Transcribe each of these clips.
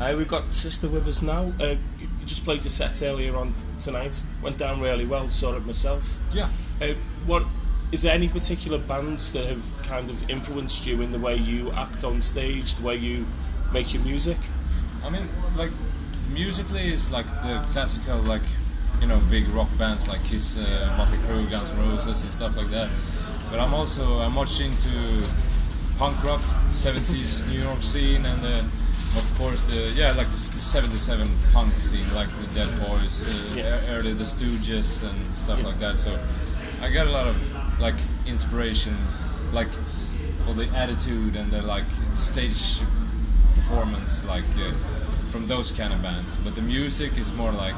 We've got Sister with us now. You just played your set earlier on tonight. Went down really well. Saw it myself. Yeah. What is there any particular bands that have kind of influenced you in the way you act on stage, the way you make your music? I mean, like musically, it's like the classical, like big rock bands like Kiss, Motley Crue, Guns N' Roses, and stuff like that. But I'm much into punk rock, 70s New York scene, and of course the 77 punk scene, like the Dead Boys, early the Stooges and stuff like that. So I got a lot of like inspiration, like for the attitude and the like stage performance, like from those kind of bands. But the music is more like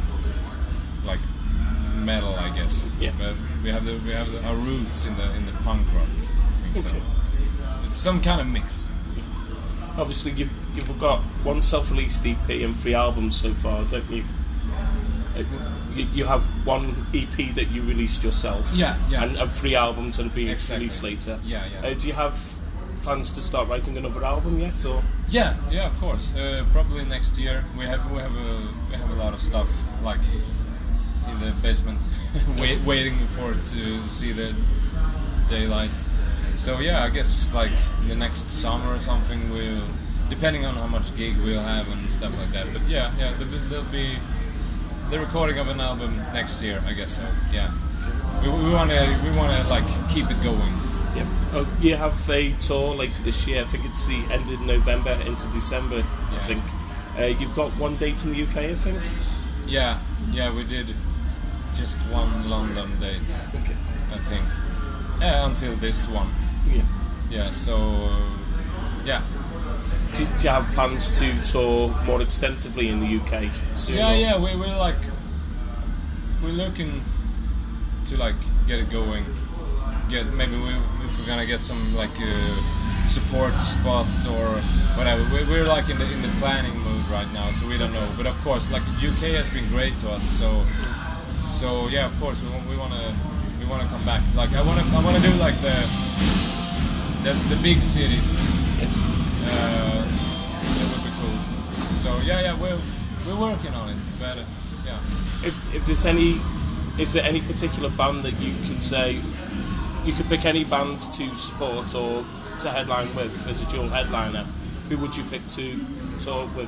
metal, I guess. Yeah. But we have our roots in the punk rock. I think so. It's some kind of mix. Obviously, you've got one self-released EP and 3 albums so far, don't you? You have one EP that you released yourself. Yeah. And 3 albums that are being Exactly. released later. Yeah. Do you have plans to start writing another album yet, or? Yeah, of course. Probably next year. We have a lot of stuff like in the basement, waiting for it to see the daylight. So yeah, I guess like in the next summer or something, we'll, depending on how much gig we'll have and stuff like that. But yeah, there'll be the recording of an album next year, I guess. So yeah, we wanna like keep it going. Yeah. Oh, you have a tour later this year. I think it's the end of November into December. I think you've got one date in the UK. I think. Yeah, we did just one London date. Okay. I think. Yeah, until this one. Yeah. So yeah. Do you have plans to tour more extensively in the UK soon? Yeah. We're looking to like get it going. Maybe if we're gonna get some like support spots or whatever. We're like in the planning mood right now, so we don't know. But of course, like UK has been great to us, so yeah, of course we wanna come back. Like I wanna do like the big cities. That would be cool. So yeah, we're working on it. But yeah. If there's is there any particular band that you could say? You could pick any band to support or to headline with as a dual headliner. Who would you pick to tour with?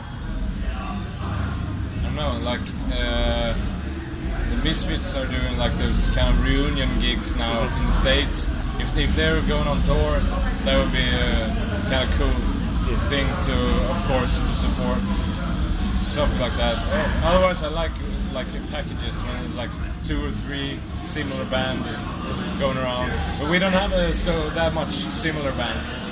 I don't know, like the Misfits are doing like those kind of reunion gigs now in the States. If they're going on tour, that would be a kind of cool thing to, of course, to support. Something like that. Otherwise, I like packages when like 2 or 3 similar bands going around, but we don't have that much similar bands.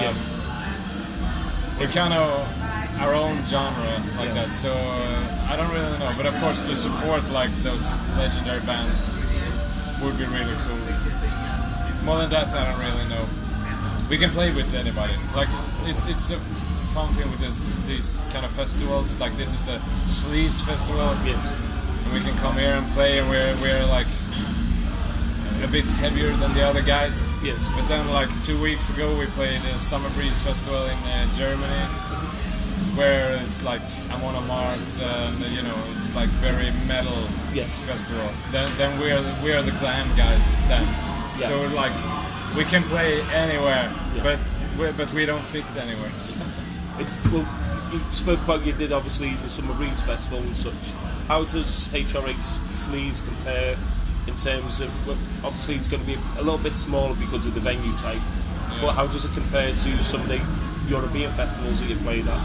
We're kind of our own genre like that, so I don't really know. But of course, to support like those legendary bands would be really cool. More than that, I don't really know. We can play with anybody. Like it's a fun thing with these kind of festivals. Like this is the Sleaze Festival. Yes. And we can come here and play, and we're like a bit heavier than the other guys. Yes. But then like 2 weeks ago we played the Summer Breeze Festival in Germany, where it's like Amon Amarth, and it's like very metal festival. Then we are the glam guys then. Yeah. So like we can play anywhere, but we don't fit anywhere. So. Well, you spoke about you did obviously the Summer Breeze Festival and such. How does HRH Sleaze compare in terms of, well, obviously it's going to be a little bit smaller because of the venue type, but how does it compare to some of the European festivals that you played at?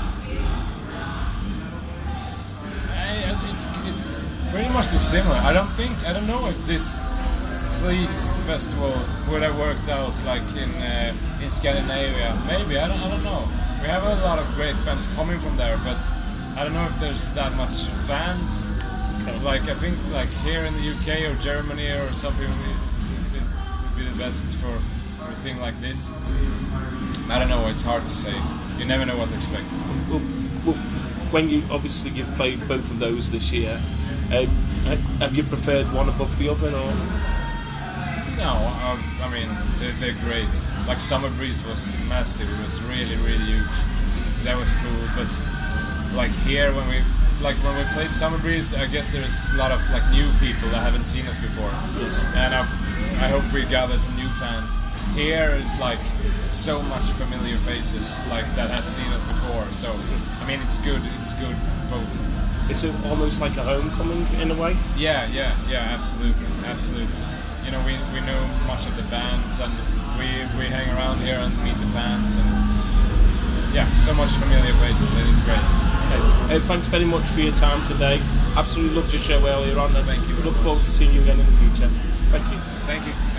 It's pretty much the similar. I don't know if this Sleaze Festival would have worked out like in Scandinavia. Maybe, I don't know. We have a lot of great bands coming from there, but I don't know if there's that much fans. Okay. Like I think like here in the UK or Germany or something would be the best for a thing like this. I don't know. It's hard to say. You never know what to expect. Well, when you've played both of those this year, have you preferred one above the other, or? No, I mean they're great. Like Summer Breeze was massive. It was really, really huge. So that was cool. But like here when we played Summer Breeze, I guess there's a lot of like new people that haven't seen us before. Yes. And I hope we gather some new fans. Here is like so much familiar faces like that has seen us before. So I mean, it's good. It's good both. It's almost like a homecoming in a way. Yeah, absolutely. You know, we know much of the bands, and we hang around here and meet the fans, and it's so much familiar faces, and it's great. Okay. Thanks very much for your time today. Absolutely loved your show earlier on. Thank you. Look forward to seeing you again in the future. Thank you. Thank you.